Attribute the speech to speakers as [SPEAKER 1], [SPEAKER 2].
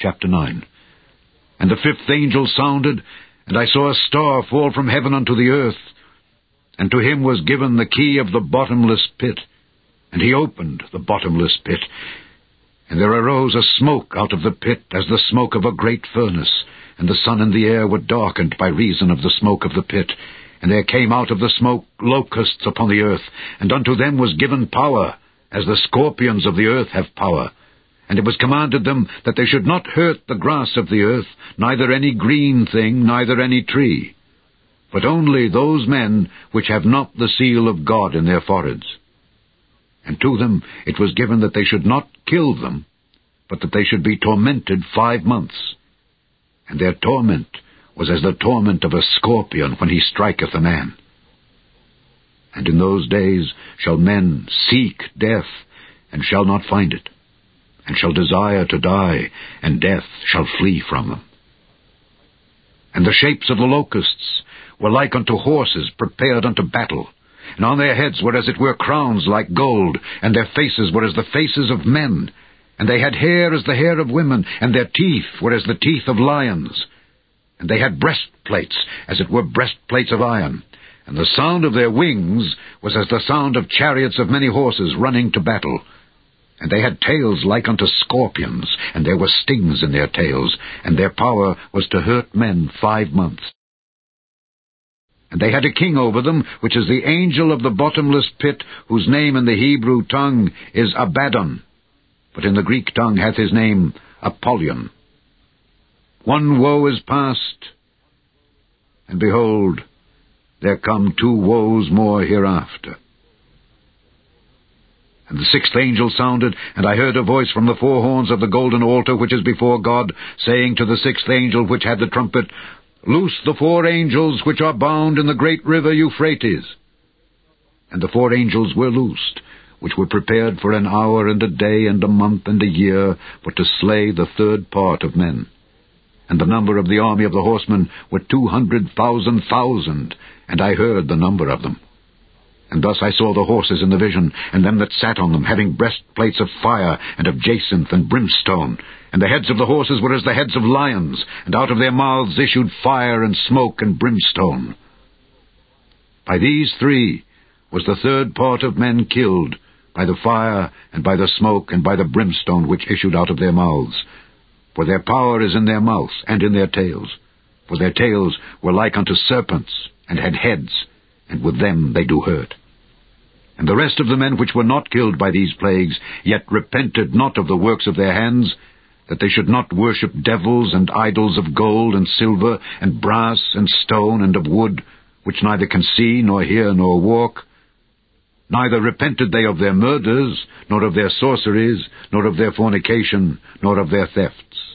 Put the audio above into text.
[SPEAKER 1] Chapter 9. And the fifth angel sounded, and I saw a star fall from heaven unto the earth, and to him was given the key of the bottomless pit. And he opened the bottomless pit, and there arose a smoke out of the pit as the smoke of a great furnace, and the sun and the air were darkened by reason of the smoke of the pit. And there came out of the smoke locusts upon the earth, and unto them was given power, as the scorpions of the earth have power. And it was commanded them that they should not hurt the grass of the earth, neither any green thing, neither any tree, but only those men which have not the seal of God in their foreheads. And to them it was given that they should not kill them, but that they should be tormented 5 months. And their torment was as the torment of a scorpion when he striketh a man. And in those days shall men seek death, and shall not find it, and shall desire to die, and death shall flee from them. And the shapes of the locusts were like unto horses prepared unto battle, and on their heads were as it were crowns like gold, and their faces were as the faces of men, and they had hair as the hair of women, and their teeth were as the teeth of lions. And they had breastplates, as it were breastplates of iron, and the sound of their wings was as the sound of chariots of many horses running to battle. And they had tails like unto scorpions, and there were stings in their tails, and their power was to hurt men 5 months. And they had a king over them, which is the angel of the bottomless pit, whose name in the Hebrew tongue is Abaddon, but in the Greek tongue hath his name Apollyon. One woe is past, and behold, there come 2 woes more hereafter. And the sixth angel sounded, and I heard a voice from the 4 horns of the golden altar which is before God, saying to the sixth angel which had the trumpet, Loose the 4 angels which are bound in the great river Euphrates. And the 4 angels were loosed, which were prepared for an hour and a day and a month and a year, for to slay the 3rd part of men. And the number of the army of the horsemen were 200,000,000, and I heard the number of them. And thus I saw the horses in the vision, and them that sat on them, having breastplates of fire, and of jacinth and brimstone. And the heads of the horses were as the heads of lions, and out of their mouths issued fire and smoke and brimstone. By these 3 was the 3rd part of men killed, by the fire, and by the smoke, and by the brimstone which issued out of their mouths. For their power is in their mouths, and in their tails. For their tails were like unto serpents, and had heads, and with them they do hurt. And the rest of the men which were not killed by these plagues, yet repented not of the works of their hands, that they should not worship devils and idols of gold and silver, and brass and stone and of wood, which neither can see, nor hear, nor walk. Neither repented they of their murders, nor of their sorceries, nor of their fornication, nor of their thefts.